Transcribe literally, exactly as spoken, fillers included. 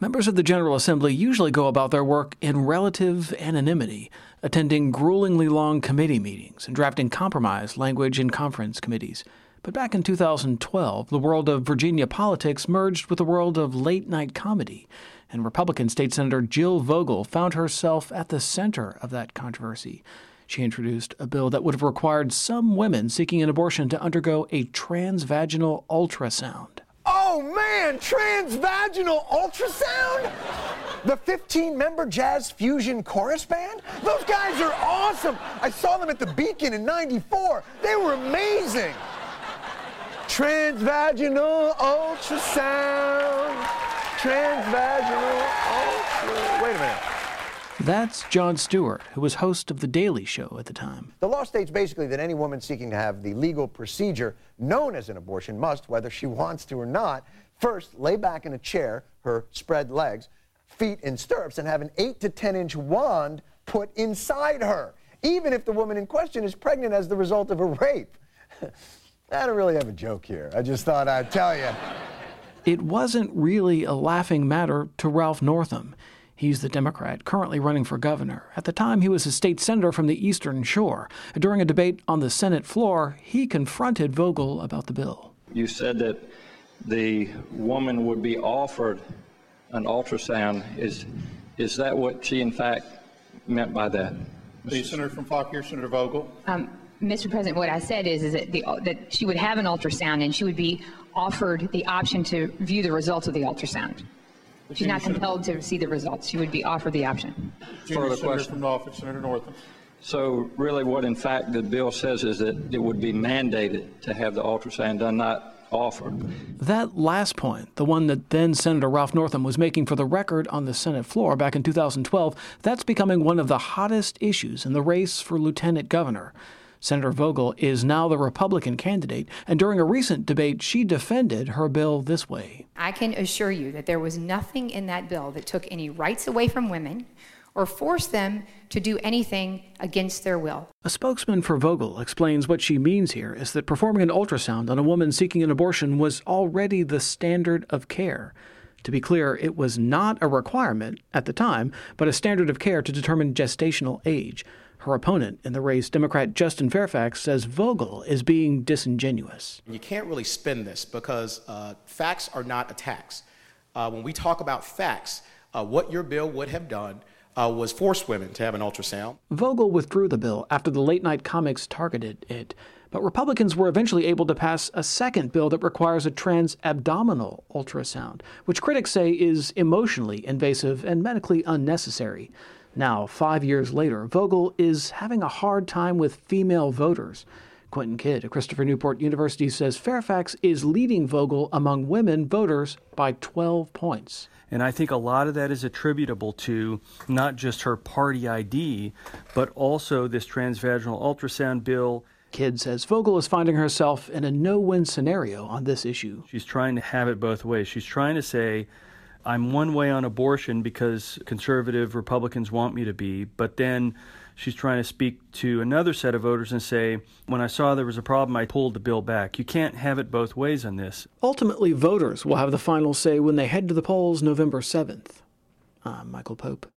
Members of the General Assembly usually go about their work in relative anonymity, attending gruelingly long committee meetings and drafting compromise language in conference committees. But back in two thousand twelve, the world of Virginia politics merged with the world of late-night comedy, and Republican State Senator Jill Vogel found herself at the center of that controversy. She introduced a bill that would have required some women seeking an abortion to undergo a transvaginal ultrasound. Oh man, transvaginal ultrasound? The fifteen-member jazz fusion chorus band? Those guys are awesome. I saw them at the Beacon in ninety-four. They were amazing. Transvaginal ultrasound. Transvaginal ultrasound. Wait a minute. That's Jon Stewart, who was host of The Daily Show at the time. The law states basically that any woman seeking to have the legal procedure known as an abortion must, whether she wants to or not, first lay back in a chair, her spread legs, feet in stirrups, and have an eight to ten inch wand put inside her, even if the woman in question is pregnant as the result of a rape. I don't really have a joke here. I just thought I'd tell you. It wasn't really a laughing matter to Ralph Northam. He's the Democrat currently running for governor. At the time, he was a state senator from the Eastern Shore. During a debate on the Senate floor, he confronted Vogel about the bill. You said that the woman would be offered an ultrasound. Is is that what she, in fact, meant by that? The Senator from Fauquier, Senator Vogel. Um, Mister President, what I said is, is that, the, that she would have an ultrasound and she would be offered the option to view the results of the ultrasound. She's not compelled to see the results. She would be offered the option. Junior Senator question. From Norfolk, Senator Northam. So really what, in fact, the bill says is that it would be mandated to have the ultrasound done, not offered. That last point, the one that then Senator Ralph Northam was making for the record on the Senate floor back in two thousand twelve, that's becoming one of the hottest issues in the race for lieutenant governor. Senator Vogel is now the Republican candidate, and during a recent debate, she defended her bill this way. I can assure you that there was nothing in that bill that took any rights away from women or forced them to do anything against their will. A spokesman for Vogel explains what she means here is that performing an ultrasound on a woman seeking an abortion was already the standard of care. To be clear, it was not a requirement at the time, but a standard of care to determine gestational age. Her opponent in the race, Democrat Justin Fairfax, says Vogel is being disingenuous. You can't really spin this because uh, facts are not attacks. Uh, when we talk about facts, uh, what your bill would have done uh, was force women to have an ultrasound. Vogel withdrew the bill after the late-night comics targeted it. But Republicans were eventually able to pass a second bill that requires a transabdominal ultrasound, which critics say is emotionally invasive and medically unnecessary. Now, five years later, Vogel is having a hard time with female voters. Quentin Kidd at Christopher Newport University says Fairfax is leading Vogel among women voters by twelve points. And I think a lot of that is attributable to not just her party I D, but also this transvaginal ultrasound bill. Kidd says Vogel is finding herself in a no-win scenario on this issue. She's trying to have it both ways. She's trying to say, I'm one way on abortion because conservative Republicans want me to be, but then she's trying to speak to another set of voters and say, when I saw there was a problem, I pulled the bill back. You can't have it both ways on this. Ultimately, voters will have the final say when they head to the polls November seventh. I'm Michael Pope.